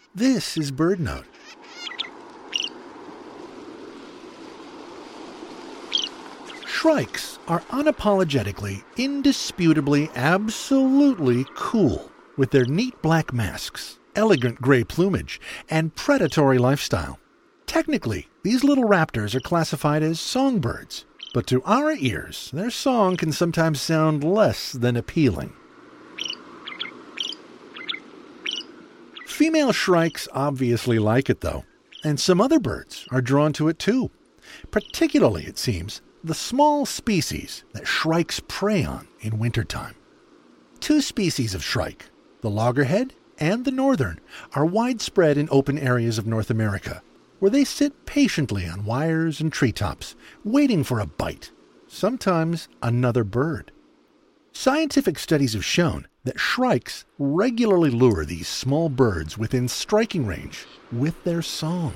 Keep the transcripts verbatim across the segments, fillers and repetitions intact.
This is BirdNote. Shrikes are unapologetically, indisputably, absolutely cool with their neat black masks, elegant gray plumage, and predatory lifestyle. Technically, these little raptors are classified as songbirds, but to our ears, their song can sometimes sound less than appealing. Female shrikes obviously like it, though, and some other birds are drawn to it too. Particularly, it seems, the small species that shrikes prey on in wintertime. Two species of shrike, the loggerhead and the northern, are widespread in open areas of North America, where they sit patiently on wires and treetops, waiting for a bite, sometimes another bird. Scientific studies have shown that shrikes regularly lure these small birds within striking range with their song.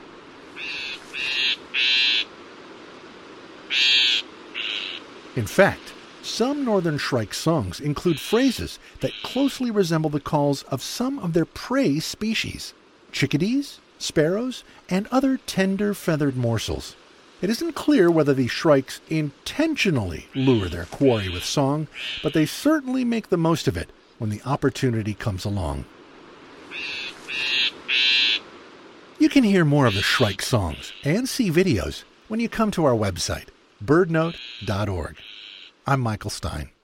In fact, some northern shrike songs include phrases that closely resemble the calls of some of their prey species, chickadees, sparrows, and other tender feathered morsels. It isn't clear whether these shrikes intentionally lure their quarry with song, but they certainly make the most of it when the opportunity comes along. You can hear more of the shrike songs and see videos when you come to our website, bird note dot org. I'm Michael Stein.